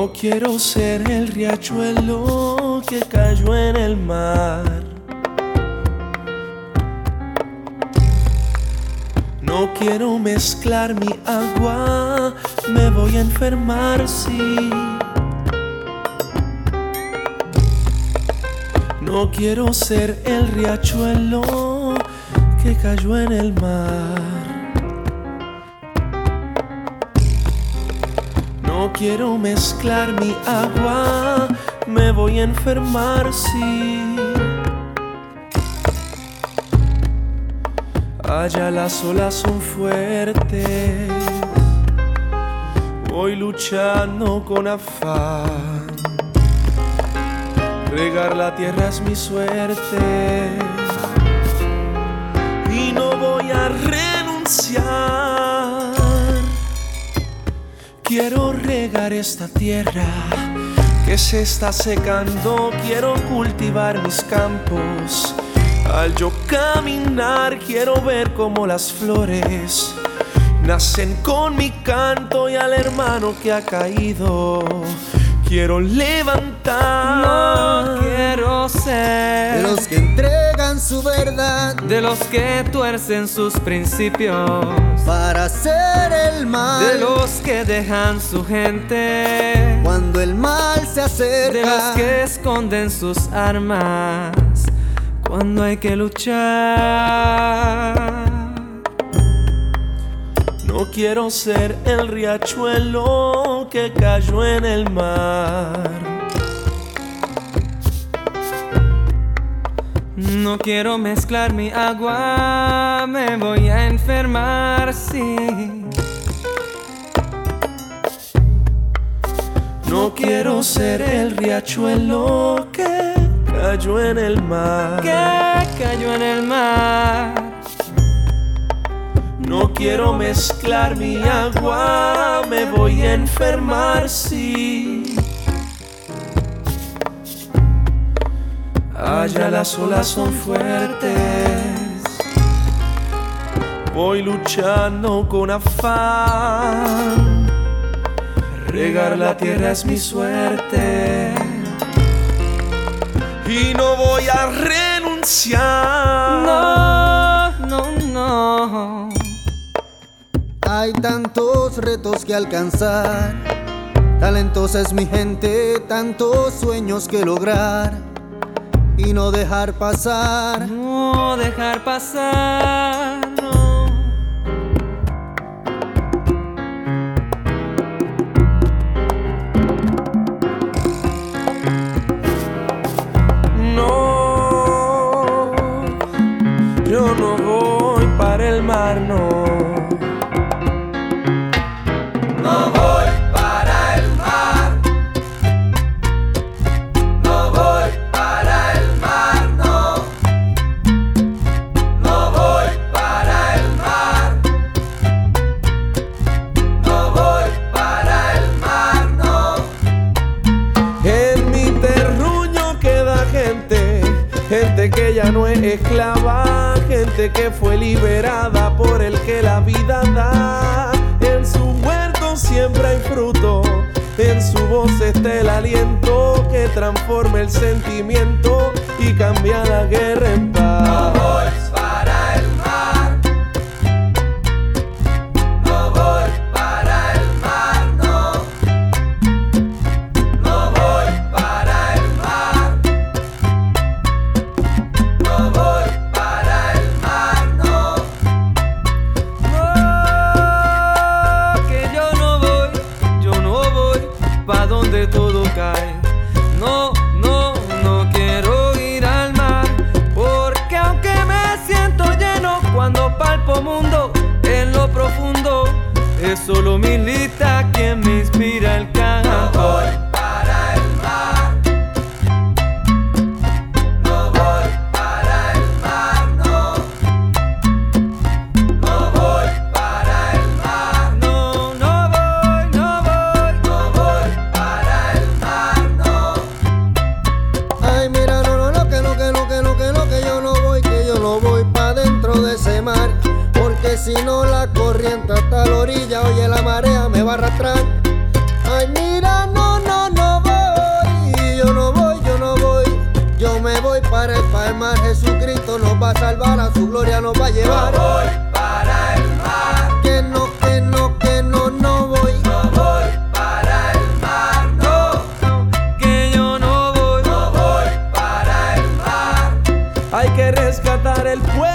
No quiero ser el riachuelo que cayó en el mar. No quiero mezclar mi agua, me voy a enfermar, sí. No quiero ser el riachuelo que cayó en el mar. No quiero mezclar mi agua, me voy a enfermar, sí. Allá las olas son fuertes, voy luchando con afán. Regar la tierra es mi suerte y no voy a renunciar. Quiero regar esta tierra que se está secando, quiero cultivar mis campos. Al yo caminar quiero ver cómo las flores nacen con mi canto, y al hermano que ha caído quiero levantar. No quiero ser de los que entregan su verdad, de los que tuercen sus principios, para hacer el mal, de los que dejan su gente cuando el mal se acerca, de los que esconden sus armas cuando hay que luchar. No quiero ser el riachuelo que cayó en el mar. No quiero mezclar mi agua, me voy a enfermar, sí. No quiero ser el riachuelo que cayó en el mar. Que cayó en el mar. No quiero mezclar mi agua, me voy a enfermar, sí. Allá las olas son fuertes, voy luchando con afán. Regar la tierra es mi suerte y no voy a renunciar. No, no, no. Hay tantos retos que alcanzar, talentosa es mi gente, tantos sueños que lograr y no dejar pasar. No dejar pasar, no. No, yo no voy para el mar, no. No voy para el mar. No voy para el mar, no. No voy para el mar. No voy para el mar, no. En mi terruño queda gente, gente que ya no es esclava, gente que fue liberada por el que la vida da. En su huerto siempre hay fruto, en su voz está el aliento que transforma el sentimiento y cambia la guerra en paz. No voy para el mar. No voy para el mar, no. No voy para el mar. No voy para el mar, no. No, que yo no voy pa' donde todo cae. No, no, no quiero ir al mar, porque aunque me siento lleno cuando palpo mundo en lo profundo, es solo mi lista quien me inspira el No canto. voy para el mar. No voy para el mar, no. No voy para el mar. No, no voy, no voy. No voy para el mar, no. Ay, mira, no, que yo no voy pa' dentro de ese mar, porque si no la corriente hasta la orilla, oye, la marea me va a arrastrar. Ay, mira, no, voy para el mar, Jesucristo nos va a salvar, a su gloria nos va a llevar. No voy para el mar. Que no voy. No voy para el mar, no. Que yo no voy. No voy para el mar. Hay que rescatar el pueblo.